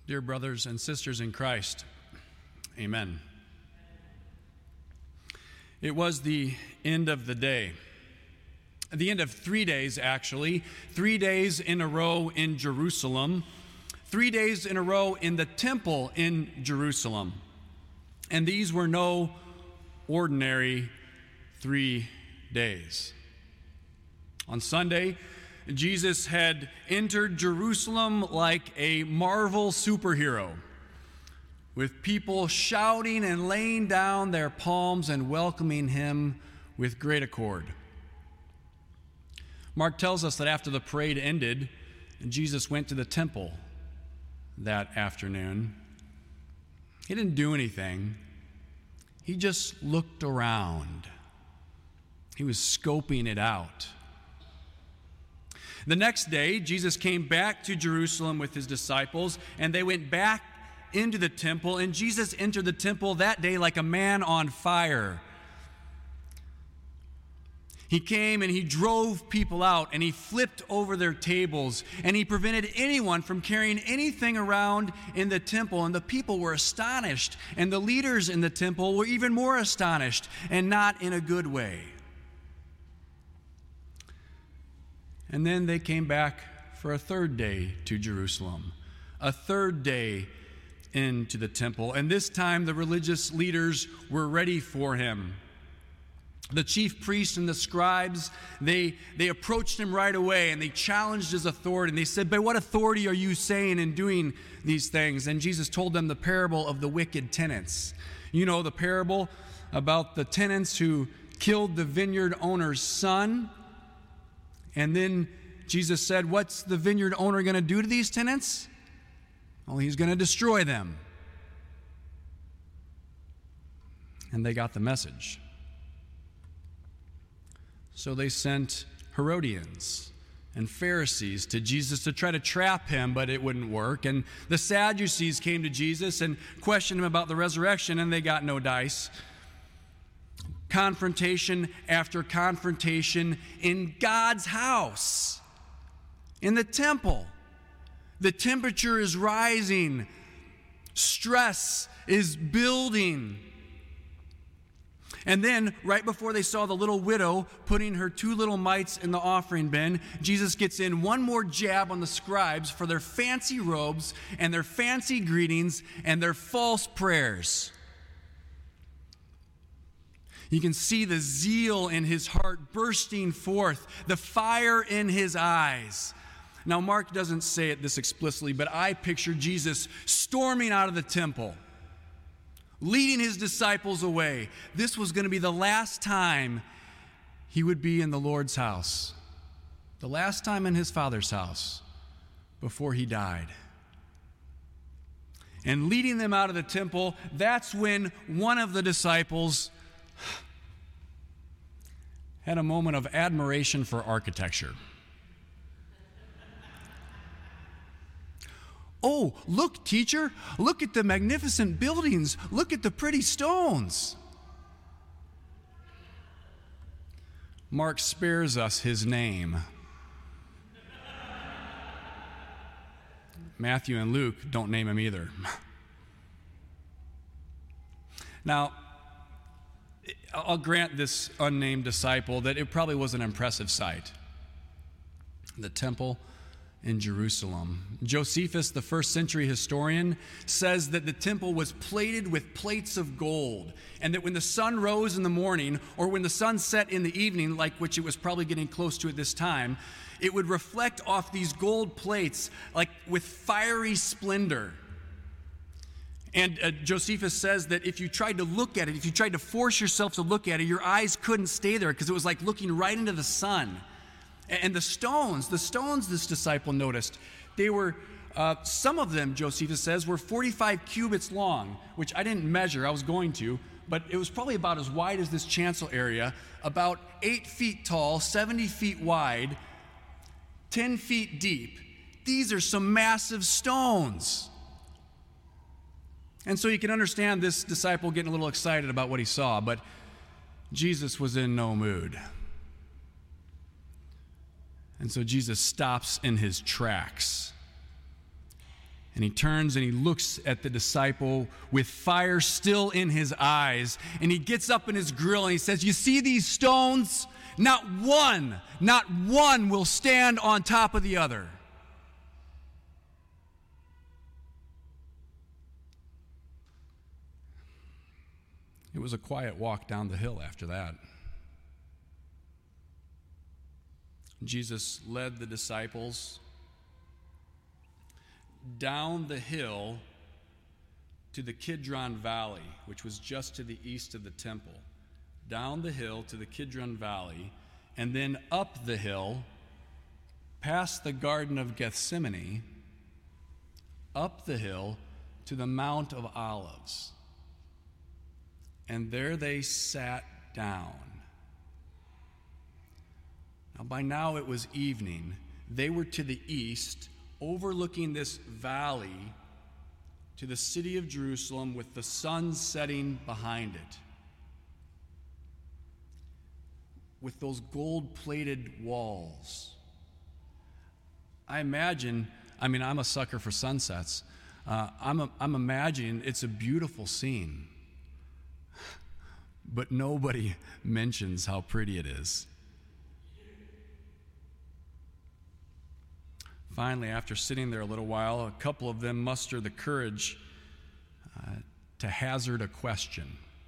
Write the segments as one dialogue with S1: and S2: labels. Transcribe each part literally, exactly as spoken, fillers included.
S1: Dear brothers and sisters in Christ, amen. It was the end of the day. The end of three days, actually. Three days in a row in Jerusalem. Three days in a row in the temple in Jerusalem. And these were no ordinary three days. On Sunday, Jesus had entered Jerusalem like a Marvel superhero, with people shouting and laying down their palms and welcoming him with great accord. Mark tells us that after the parade ended, Jesus went to the temple that afternoon. He didn't do anything. He just looked around. He was scoping it out. The next day, Jesus came back to Jerusalem with his disciples, and they went back into the temple, and Jesus entered the temple that day like a man on fire. He came and he drove people out, and he flipped over their tables, and he prevented anyone from carrying anything around in the temple, and the people were astonished, and the leaders in the temple were even more astonished, and not in a good way. And then they came back for a third day to Jerusalem, a third day into the temple. And this time the religious leaders were ready for him. The chief priests and the scribes, they, they approached him right away and they challenged his authority. And they said, "By what authority are you saying and doing these things?" And Jesus told them the parable of the wicked tenants. You know, the parable about the tenants who killed the vineyard owner's son. And then Jesus said, what's the vineyard owner going to do to these tenants? Well, he's going to destroy them. And they got the message. So they sent Herodians and Pharisees to Jesus to try to trap him, but it wouldn't work. And the Sadducees came to Jesus and questioned him about the resurrection, and they got no dice. Confrontation after confrontation in God's house, in the temple. The temperature is rising. Stress is building. And then, right before they saw the little widow putting her two little mites in the offering bin, Jesus gets in one more jab on the scribes for their fancy robes and their fancy greetings and their false prayers. You can see the zeal in his heart bursting forth, the fire in his eyes. Now, Mark doesn't say it this explicitly, but I picture Jesus storming out of the temple, leading his disciples away. This was going to be the last time he would be in the Lord's house, the last time in his Father's house before he died. And leading them out of the temple, that's when one of the disciples had a moment of admiration for architecture. "Oh, look, teacher, look at the magnificent buildings. Look at the pretty stones." Mark spares us his name. Matthew and Luke don't name him either. Now, I'll grant this unnamed disciple that it probably was an impressive sight. The temple in Jerusalem. Josephus, the first century historian, says that the temple was plated with plates of gold, and that when the sun rose in the morning, or when the sun set in the evening, like which it was probably getting close to at this time, it would reflect off these gold plates like with fiery splendor. And uh, Josephus says that if you tried to look at it, if you tried to force yourself to look at it, your eyes couldn't stay there because it was like looking right into the sun. And the stones, the stones this disciple noticed, they were, uh, some of them, Josephus says, were forty-five cubits long, which I didn't measure, I was going to, but it was probably about as wide as this chancel area, about eight feet tall, seventy feet wide, ten feet deep. These are some massive stones. And so you can understand this disciple getting a little excited about what he saw, but Jesus was in no mood. And so Jesus stops in his tracks. And he turns and he looks at the disciple with fire still in his eyes. And he gets up in his grill and he says, "You see these stones? Not one, not one will stand on top of the other." It was a quiet walk down the hill after that. Jesus led the disciples down the hill to the Kidron Valley, which was just to the east of the temple. Down the hill to the Kidron Valley, and then up the hill, past the Garden of Gethsemane, up the hill to the Mount of Olives. And there they sat down. Now, by now it was evening. They were to the east, overlooking this valley to the city of Jerusalem with the sun setting behind it, with those gold-plated walls. I imagine, I mean, I'm a sucker for sunsets. Uh, I'm, a, I'm imagining it's a beautiful scene. But nobody mentions how pretty it is. Finally, after sitting there a little while, a couple of them muster the courage uh, to hazard a question.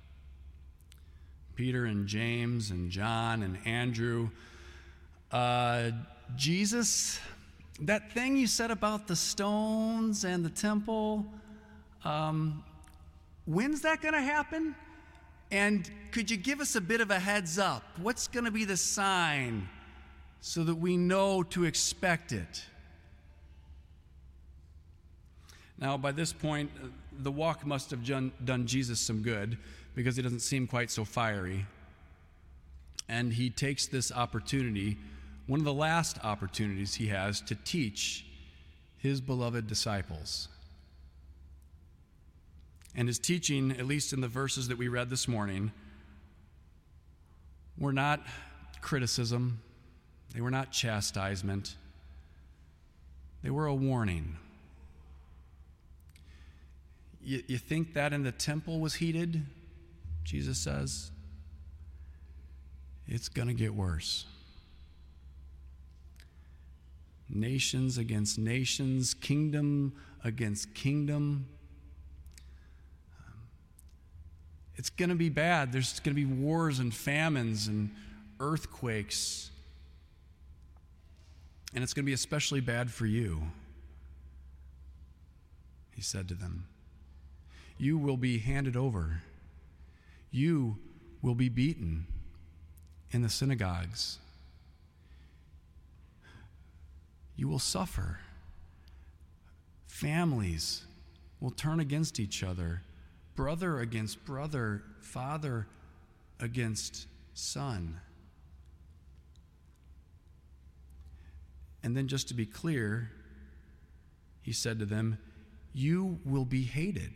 S1: Peter and James and John and Andrew, uh, Jesus, that thing you said about the stones and the temple, um, when's that going to happen? And could you give us a bit of a heads up? What's going to be the sign so that we know to expect it? Now, by this point, the walk must have done Jesus some good because he doesn't seem quite so fiery. And he takes this opportunity, one of the last opportunities he has, to teach his beloved disciples. And his teaching, at least in the verses that we read this morning, were not criticism. They were not chastisement. They were a warning. You, you think that in the temple was heated? Jesus says. It's going to get worse. Nations against nations, kingdom against kingdom. It's going to be bad. There's going to be wars and famines and earthquakes. And it's going to be especially bad for you. He said to them, "You will be handed over. You will be beaten in the synagogues. You will suffer. Families will turn against each other. Brother against brother, father against son." And then, just to be clear, he said to them, "You will be hated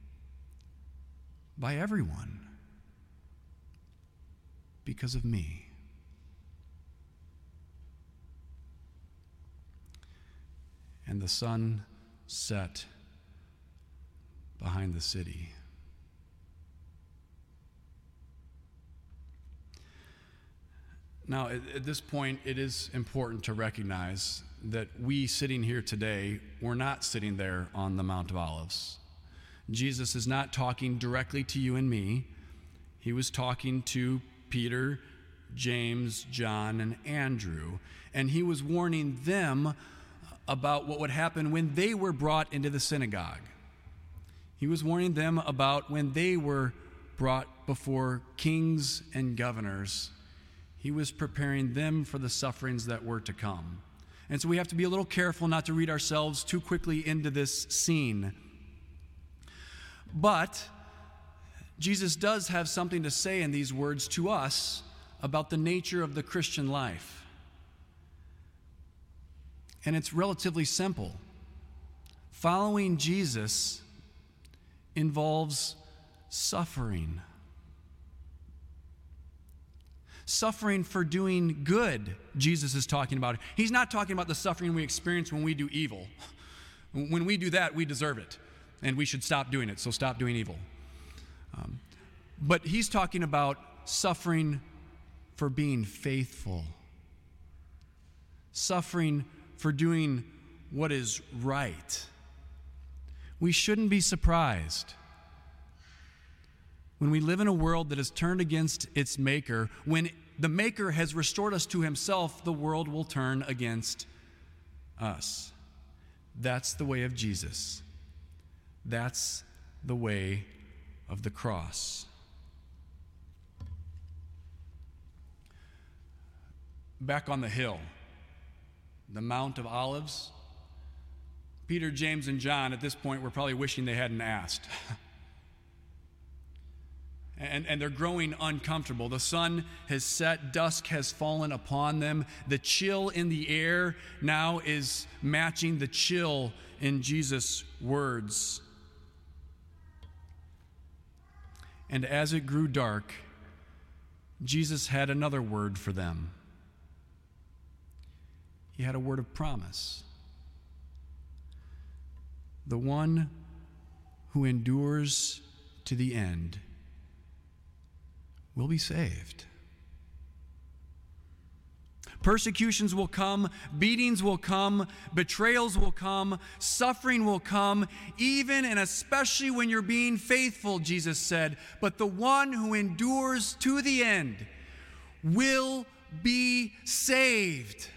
S1: by everyone because of me." And the sun set behind the city. Now, at, at this point, it is important to recognize that we sitting here today, we're not sitting there on the Mount of Olives. Jesus is not talking directly to you and me. He was talking to Peter, James, John, and Andrew, and he was warning them about what would happen when they were brought into the synagogue. He was warning them about when they were brought before kings and governors. He was preparing them for the sufferings that were to come. And so we have to be a little careful not to read ourselves too quickly into this scene. But Jesus does have something to say in these words to us about the nature of the Christian life. And it's relatively simple. Following Jesus involves suffering. Suffering for doing good, Jesus is talking about. He's not talking about the suffering we experience when we do evil, When we do that, we deserve it, and we should stop doing it, so stop doing evil. Um, but he's talking about suffering for being faithful, suffering for doing what is right. We shouldn't be surprised when we live in a world that is turned against its maker. When the maker has restored us to himself, the world will turn against us. That's the way of Jesus. That's the way of the cross. Back on the hill, the Mount of Olives, Peter, James, and John at this point were probably wishing they hadn't asked. And, and they're growing uncomfortable. The sun has set, dusk has fallen upon them. The chill in the air now is matching the chill in Jesus' words. And as it grew dark, Jesus had another word for them. He had a word of promise. The one who endures to the end will be saved. Persecutions will come, beatings will come, betrayals will come, suffering will come, even and especially when you're being faithful, Jesus said. But the one who endures to the end will be saved.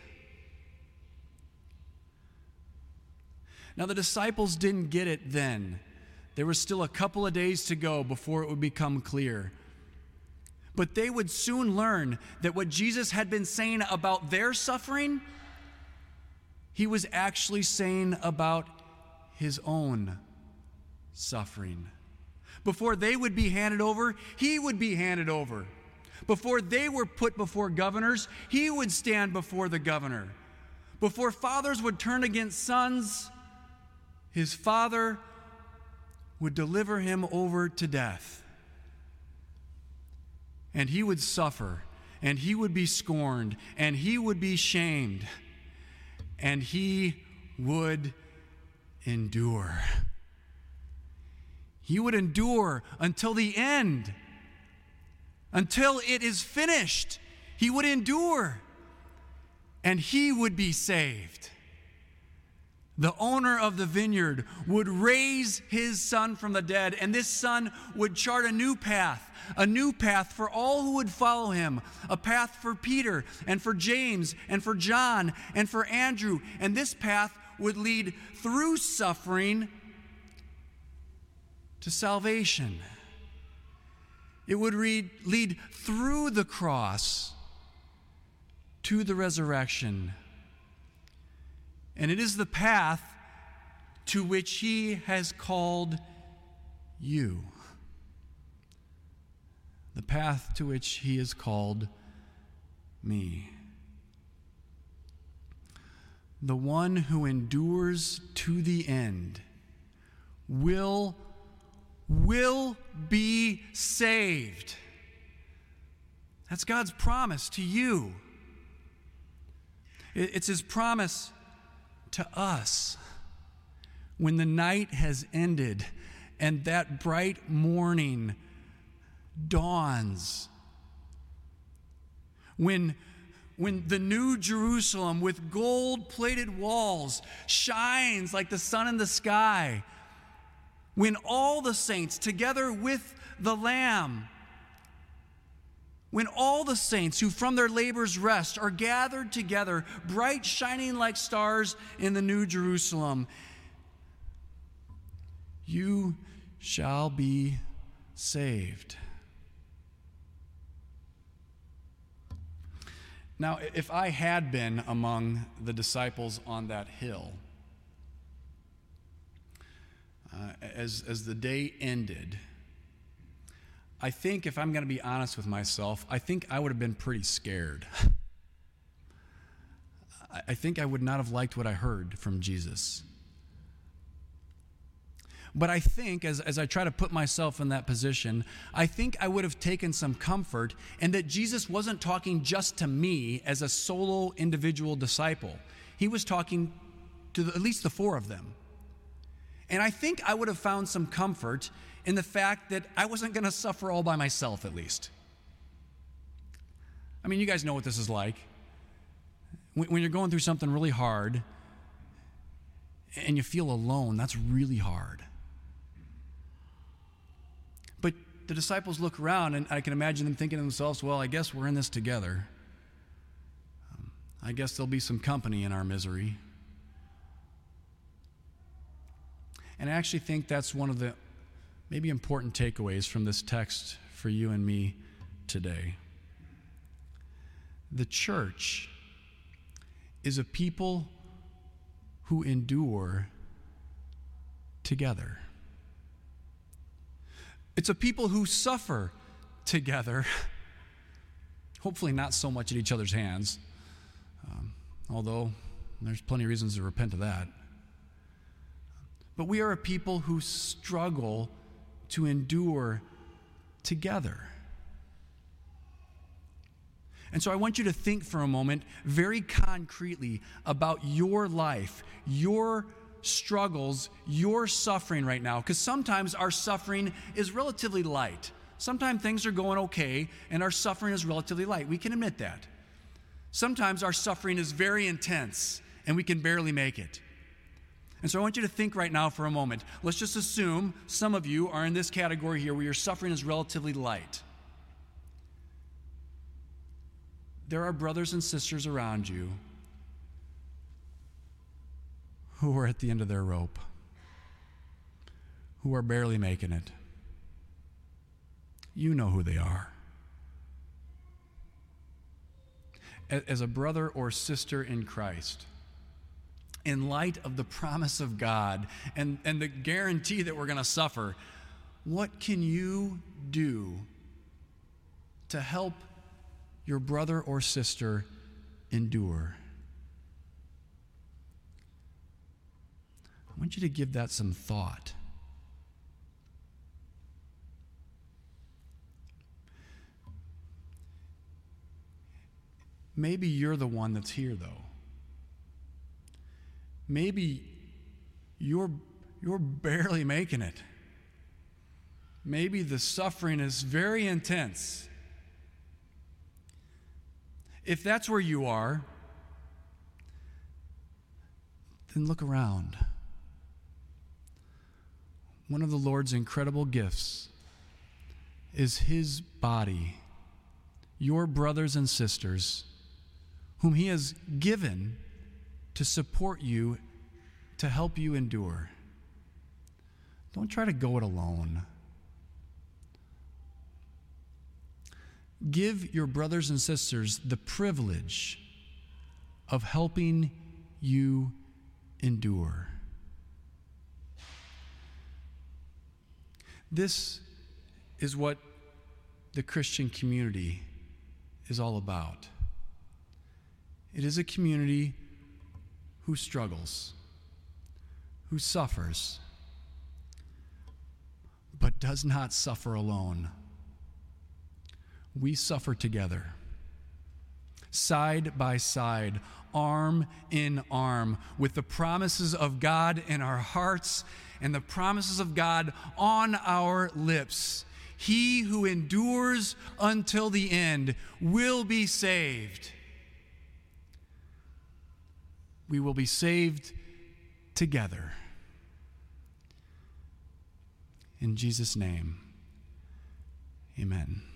S1: Now, the disciples didn't get it then. There was still a couple of days to go before it would become clear. But they would soon learn that what Jesus had been saying about their suffering, he was actually saying about his own suffering. Before they would be handed over, he would be handed over. Before they were put before governors, he would stand before the governor. Before fathers would turn against sons, his Father would deliver him over to death. And he would suffer, and he would be scorned, and he would be shamed, and he would endure. He would endure until the end, until it is finished. He would endure, and he would be saved. The owner of the vineyard would raise his son from the dead, and this son would chart a new path, a new path for all who would follow him, a path for Peter and for James and for John and for Andrew. And this path would lead through suffering to salvation. It would lead, lead through the cross to the resurrection. And it is the path to which he has called you. The path to which he has called me. The one who endures to the end will, will be saved. That's God's promise to you. It's his promise to us when the night has ended and that bright morning dawns. When, when the new Jerusalem with gold-plated walls shines like the sun in the sky. When all the saints, together with the Lamb, when all the saints who from their labors rest are gathered together, bright shining like stars in the new Jerusalem, you shall be saved. Now, if I had been among the disciples on that hill, uh, as, as the day ended, I think, if I'm going to be honest with myself, I think I would have been pretty scared. I think I would not have liked what I heard from Jesus. But I think, as, as I try to put myself in that position, I think I would have taken some comfort in that Jesus wasn't talking just to me as a solo individual disciple. He was talking to the, at least the four of them. And I think I would have found some comfort in the fact that I wasn't going to suffer all by myself, at least. I mean, you guys know what this is like. When you're going through something really hard and you feel alone, that's really hard. But the disciples look around, and I can imagine them thinking to themselves, well, I guess we're in this together. Um, I guess there'll be some company in our misery. And I actually think that's one of the maybe important takeaways from this text for you and me today. The church is a people who endure together. It's a people who suffer together, hopefully not so much at each other's hands, um, although there's plenty of reasons to repent of that. But we are a people who struggle to endure together. And so I want you to think for a moment very concretely about your life, your struggles, your suffering right now. Because sometimes our suffering is relatively light. Sometimes things are going okay and our suffering is relatively light. We can admit that. Sometimes our suffering is very intense and we can barely make it. And so I want you to think right now for a moment. Let's just assume some of you are in this category here where your suffering is relatively light. There are brothers and sisters around you who are at the end of their rope, who are barely making it. You know who they are. As a brother or sister in Christ, in light of the promise of God and, and the guarantee that we're going to suffer, what can you do to help your brother or sister endure? I want you to give that some thought. Maybe you're the one that's here, though. Maybe you're, you're barely making it. Maybe the suffering is very intense. If that's where you are, then look around. One of the Lord's incredible gifts is His body, your brothers and sisters, whom He has given to support you, to help you endure. Don't try to go it alone. Give your brothers and sisters the privilege of helping you endure. This is what the Christian community is all about. It is a community who struggles, who suffers, but does not suffer alone. We suffer together, side by side, arm in arm, with the promises of God in our hearts and the promises of God on our lips. He who endures until the end will be saved. We will be saved together. In Jesus' name, amen.